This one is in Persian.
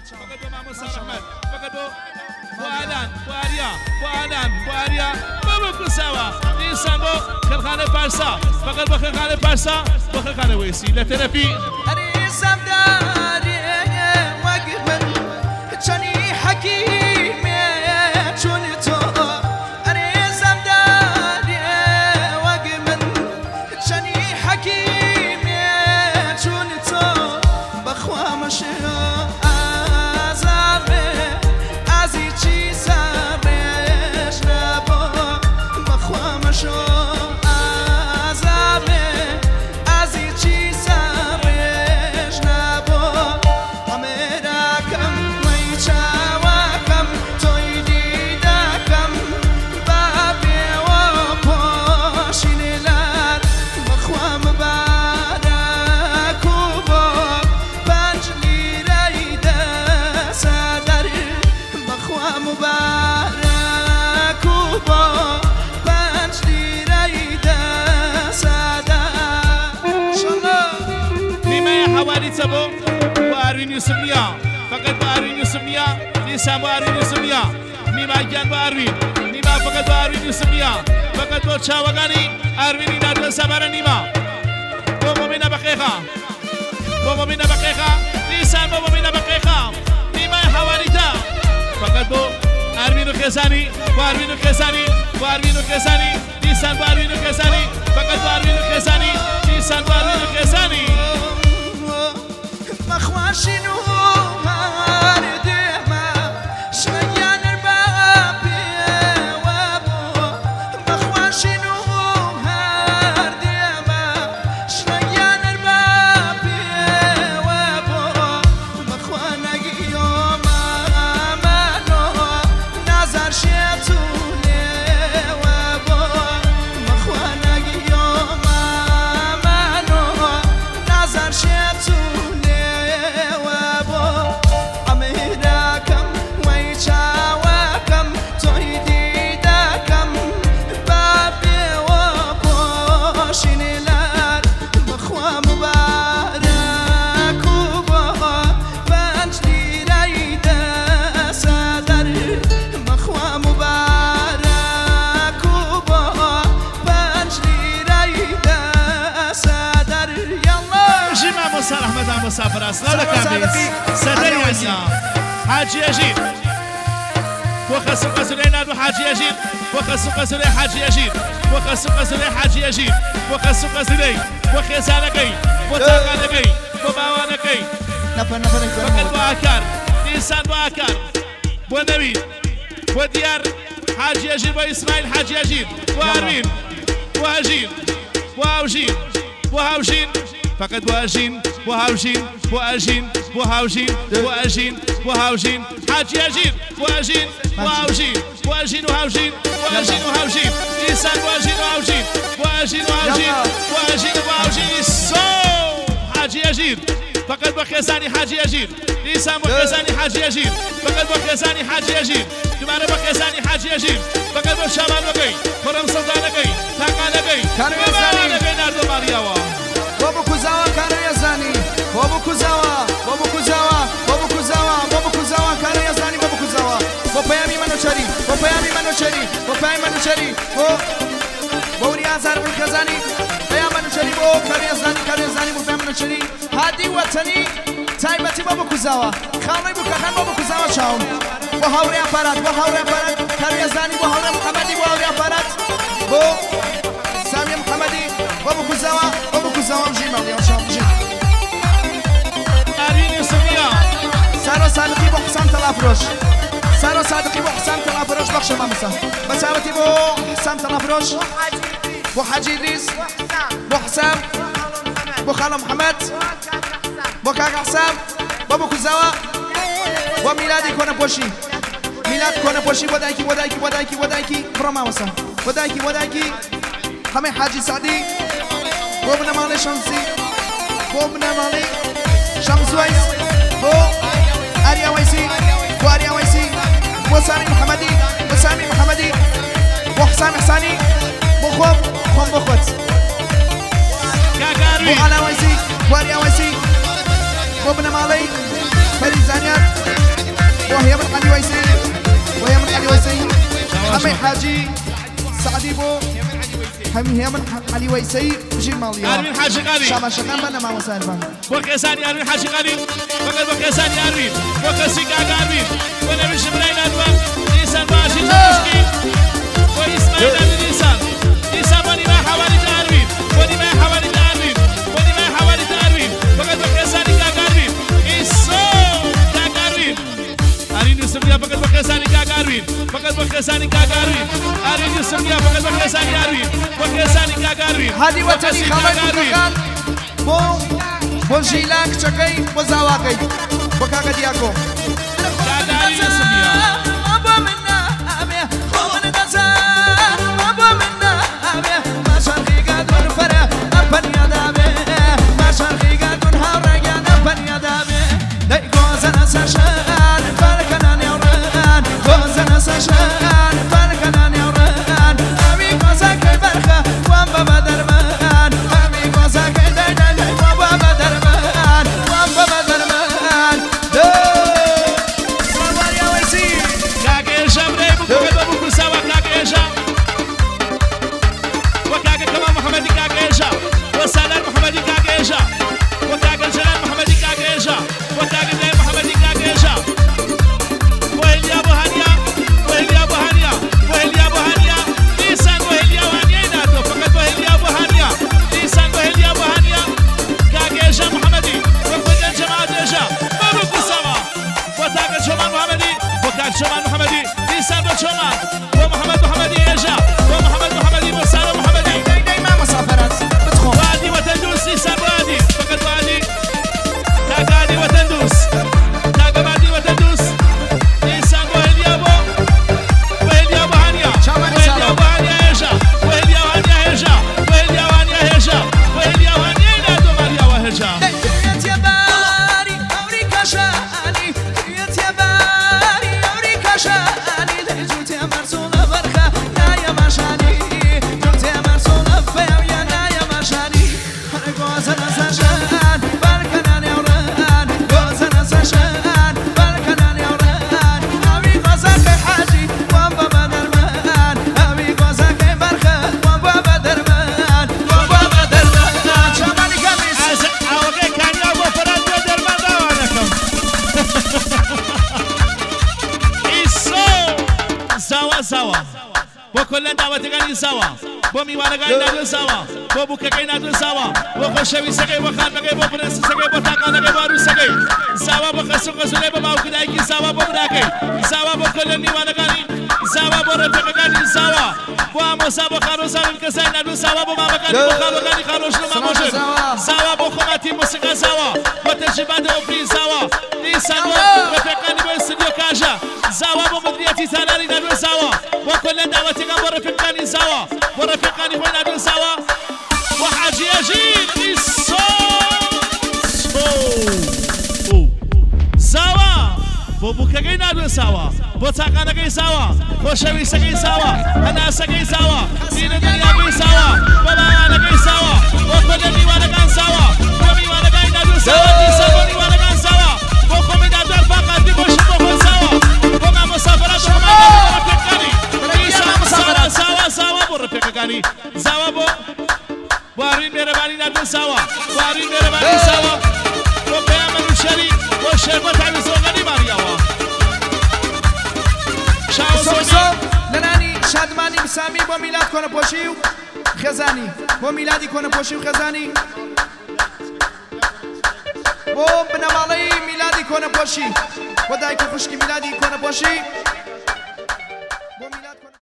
فقط با محمود صالح احمد فقط با آلان با آریا با آلان با آریا با بکساوا نیسان با خلخانه پارسا فقط با خلخانه پارسا با خلخانه ویسی لطرفی أريسم داري وقف جاني حكيمي شونتو أريسم داري وقف جاني حكيمي شونتو بخوا مشي أزامي أزي تشي ساميش نبو بخوا مشي أزامي أزي تشي ساميش نبو أميراكم ويشاواكم تويديداكم بابي وبوشي ليلات بخوا مبارك وبو بانجلي رايدة سادر بخوا مبارك وبو بانجلي رايدة سادر إن شاء الله نیمه حوالی تبو با آروین یوسف نیا فقط با آروین یوسف نیا نیسان با آروین یوسف نیا نیمه گیان با آروین نیمه فقط با آروین یوسف نیا فقط با چاوگانی آروینی نادل سبار نیمه با مبینه بقیقا با مبینه بقیقا نیسان با مبینه بقیقا نیمه حوالی تا فقط با آروین و خزانی با آروین و خزانی با آروین و خزانی نیسان با آروین و خزانی فقط با آروین و خزانی نیسان با آروین و خزانی مخواشين وماردما شغيان البابي وابو مخواشين وماردما شغيان البابي وابو مخوانا يوم امانو نظر شيتوني وابو مخوانا يوم امانو نظر شيتوني مسافر أصلا كامل سدري حاجي يجيب وخسر قسرين نادو حاجي يجيب وخسر قسرين حاجي يجيب وخسر قسرين حاجي يجيب وخسر قسرين وخيسانكي وتاقانكي وباوانكي فقط بواكار إنسان بواكار بونبي وديار حاجي يجيب وإسماعيل حاجي يجيب وأرمين وهجين وهوجين وهوجين فقط بواجين وهاوجين وأجين وهاوجين وأجين وهاوجين حاجي أجين وأجين وهاوجين وأجين وهاوجين وأجين وهاوجين إنسان وأجين وهاوجين وأجين وهاوجين وأجين وهاوجين الصو حاجي أجين فقط بخيزاني حاجي أجين إنسان بخيزاني حاجي أجين فقط بخيزاني حاجي أجين جمال بخيزاني حاجي أجين فقط بشامل بقي فرم سلطان بقي تاقان بقي كمان بقي ناردو مارياوا بابو كوزاوا كانوا يزاني بابو كوزاوا بابو كوزاوا بابو كوزاوا بابو كوزاوا كانوا يزاني بابو كوزاوا بابايامي منو شري بابايامي منو شري بابايامي منو شري بو رياضار بالخزاني بابايامي منو شري بو كانوا يزاني بابايامي منو شري هادي وطني تايبتي بابو كوزاوا خالي بو كخان بابو كوزاوا شاوم وهاوري أفراد كانوا يزاني وهاوري محمدي وهاوري أفراد بو سامي محمدي بابو كوزاوا بابو كوزاوا مجيمة اليوم شام مجيمة أريني سمية سارة صادقي بو حسام تلافروش سارة صادقي بو حسام تلافروش بخش مامسا بساوتي بو حسام تلافروش بو حاجي إدريس بو حسام بو خالو محمد بو كاكا حسام بابو كوزاوا وميلادي كونا بوشي ميلاد كونا بوشي ودايكي برا مامسا ودايكي همه حاجي سعدي بو ابن مالي شمسي بو ابن مالي شمس ويس بو أريا ويسي بو أريا ويسي بو سامي محمدي بو حسام حساني بو خوب بو خوت بو علا ويسي بو أريا ويسي بو ابن مالي فريد زانيات حاجي سعدي بو هي من علي ويسي جي ماليا أرمين حاجي غالي شاما شكان بنا ما مسالفان بوكيساني أرمين حاجي غالي فقط بوكيساني أرمين بوكيسيكا أرمين ونبي شمرين أدوى نيسان باشي تمشكي وإسماعيل أبي نيسان وني ما حوالي أرمين وني ما حوالي أرمين وني ما حوالي أرمين فقط بوكيساني أرمين إيسو أرمين أرين يسميها فقط بوكيساني أرمين فقط بوكيساني أرمين أرين يسميها فقط بوكيساني أرمين بوكيساني أرمين هذه وتني خبر بكان بو جيلاك شكاي بو زواكاي بكاكا دياكو أرين يسميها أبو منا أبي خوان غزال أبو منا أبي ما شرقي قادون فرا أبن يدابي ما شرقي قادون هوريان أبن يدابي داي غوزنا سشان فالكنا نيوران غوزنا سشان فالكنا نيوران أبي غوزك برخة وان بابا درمان أبي غوزك داي وان بابا درمان وان بابا درمان سوار يا ويسي كاكيشا بريبو كوكا بوكو سوا كاكيشا وكاكا كمان محمدي كاكيشا وسالار محمدي كاكيشا وكاكا جلال محمدي كاكيشا وكاكا جلال محمدي كاكيشا وهليا ابو هانيا وهليا ابو هانيا وهليا ابو هانيا ليسان وهليا وهانيا ينادو فقط وهليا ابو هانيا ليسان وهليا ابو هانيا كاكيشا محمدي وكاكا جماعة ديشا بوكو سوا وكاكا شمان محمدي وكاكا شمان محمدي ليسان وشمان ومحمد محمدي يجا ومحمد محمدي وسالم محمدي داي ما مسافرات بدخل وادي وتندوس ليسان وادي فقط وادي كاكادي وتندوس كاكابادي وتندوس ليسان وهليابو وهليابو هانيا وهليابو هانيا يجا وهليابو هانيا يجا وهليابو هانيا يجا وهليابو هانيا ينادو ماليا وهجا يا باري أوريكا شاني يا باري أوريكا شاني جوتي مرسولة برخة يا مشاني جوتي مرسولة فيا يا مشاني غوزنا سشان بالكنا نيوران غوزنا سشان بالكنا نيوران أبي غوزك حاجي وان بابا درمان أبي غوزك برخة وان بابا درمان وان بابا درمان شمالي كميس اوكي كان يا ابو فراد درمان داوانكم إيسو زوا بو كلن دعوتكاني زوا بو میوانگانی نادو زوا بو بوککی نادو زوا بو خوشوی سگی بو خانمگی بو پرنس سگی بو تاقانگی بو عروس سگی زوا بو خسو خسولی بو ماوکدایی زوا بو براکی زوا بو کلن میوانگانی زوا بو رفقگانی زوا بو اموسا بو خاروزا بمکسای نادو زوا بو مامگانی بو خالوگانی خالوش نو ماموشن زوا بو خماتی موسیقى زوا بو تجربات اوپری زوا لیسان بو رفقگانی بو استودیو کاجا زوا بو مدیریتی سالاری نادو زوا بو كلن دعوتكان بو رفقگانی زوا بو رفقگانی بو نادو زوا وحاجي يجيب زوا بو بوكاگي نادو زوا بو تاقانگي زوا بو شوي سگي زوا انا سگي زوا دين دنيا بي زوا بو باوانگي زوا بو كلن ميوانگان زوا بو ميوانگان نادو زوا دي سگو ميوانگان زوا بو خومي نادو الفاقات دي بو شبو خون زوا بو ما مسافرات بو ما رفقگانی زوا بو رفقگانی زوا بو وارين مهرباني نادو سوا وارين مهرباني سوا وبيامن الشري والشربة على زوغاني مارياوا شاو لناني شادماني بسامي بو ميلاد كونه بوشيو خزاني بو ميلادي كونه بوشيو خزاني بو بنمالي ميلادي كونه بوشي ودايكو خشكي ميلادي كونه بوشي